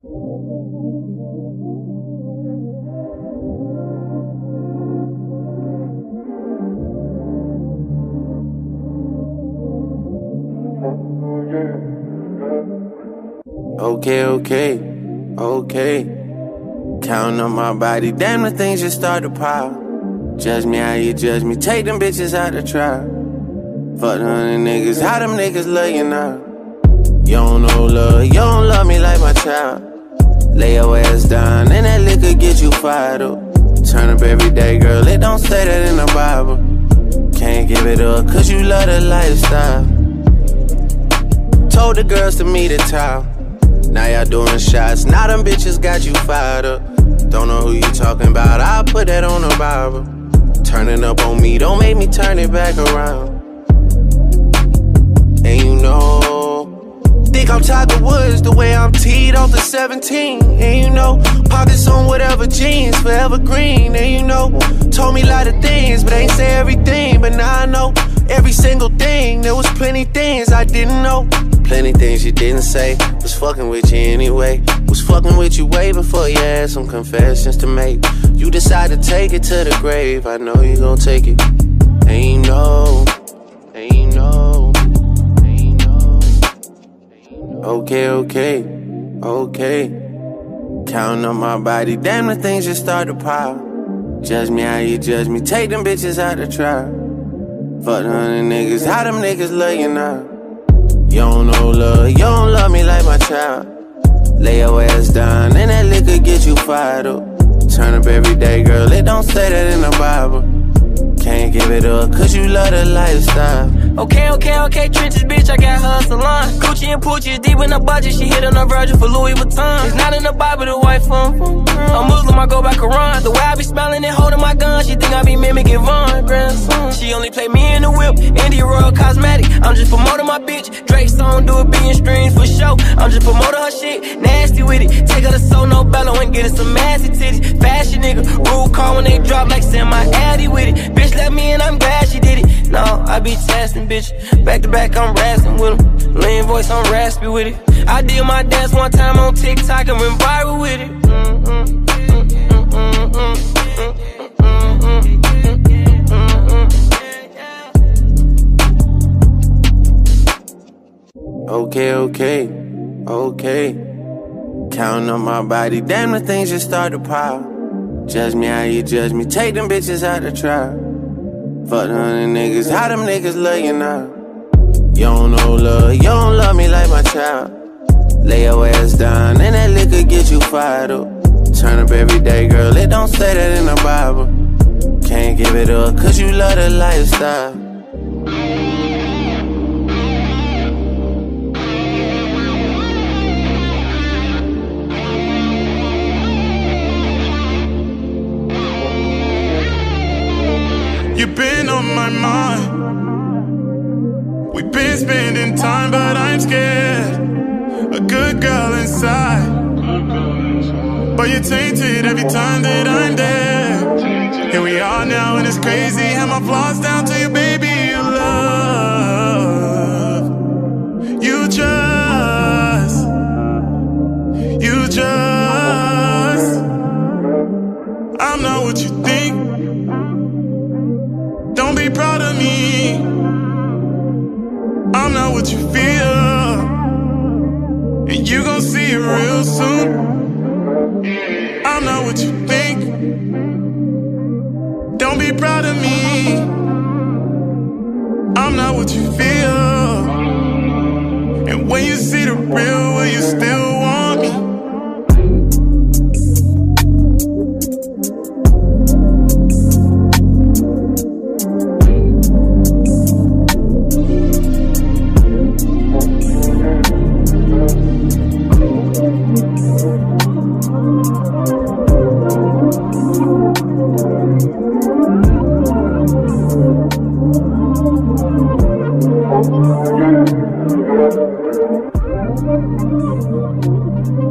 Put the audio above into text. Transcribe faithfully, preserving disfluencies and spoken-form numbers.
Okay, okay, okay. Counting on my body, damn, the things just start to pile. Judge me how you judge me, take them bitches out the trial. Fuck the hundred niggas, how them niggas love you now? You don't know love, you don't love me like my child. Lay your ass down, and that liquor get you fired up. Turn up every day, girl, it don't say that in the Bible. Can't give it up, cause you love the lifestyle. Told the girls to meet at town. Now y'all doing shots, now them bitches got you fired up. Don't know who you talking about, I'll put that on the Bible. Turning up on me, don't make me turn it back around. And you know, think I'm Tiger Woods the way I'm teed off the seventeen. And you know, pockets on whatever jeans, forever green. And you know, told me a lot of things, but ain't say everything. But now I know every single thing. There was plenty things I didn't know. Plenty things you didn't say. Was fucking with you anyway. Was fucking with you way before you had some confessions to make. You decided to take it to the grave. I know you gon' take it. And you know, and you know, and you know. Okay, okay, okay. Counting on my body, damn, the things just start to pile. Judge me how you judge me, take them bitches out the trial. Fuck the hundred niggas, how them niggas love you now? You don't know love, you don't love me like my child. Lay your ass down, and that liquor get you fired up. Turn up every day, girl, it don't say that in the Bible. Can't give it up, cause you love the lifestyle. Okay, okay, okay, trenches, bitch, I got her a salon. Gucci and Poochie is deep in the budget, she hit on a Virgil for Louis Vuitton. It's not in the Bible, the white phone. A Muslim, I go by Quran. The way I be smiling and holding my gun, she think I be mimicking Von grandson. She only play me in the whip, India Royal Cosmetic. I'm just promoting my bitch, Drake song, do a billion streams for show. I'm just promoting her shit, nasty with it. Take her to Sono Bello and get her some massy titties. Fashion nigga, rule call when they drop like semi-addy with it. Bitch let me in, I'm glad she did it. No, I be testing, bitch. Back to back, I'm rasping with them. Lean voice, I'm raspy with it. I did my dance one time on TikTok and went viral with it. Mm-mm, mm-mm, mm-mm, mm-mm. Okay, okay, okay. Counting on my body, damn, the things just start to pile. Judge me how you judge me, take them bitches out the trial. Fuck the hundred niggas, how them niggas love you now? You don't know love, you don't love me like my child. Lay your ass down, and that liquor get you fired up. Turn up every day, girl, it don't say that in the Bible. Can't give it up, cause you love the lifestyle. You've been on my mind. We've been spending time, but I'm scared. A good girl inside, but you're tainted every time that I'm there. Here we are now, and it's crazy how my flaws down to you, baby. You love, you just, you just. I'm not what you think. Don't be proud of me. I'm not what you feel, and you gon' see it real soon. I'm not what you think. Don't be proud of me. I'm not what you feel, and when you see the real, will you still want me? Thank you.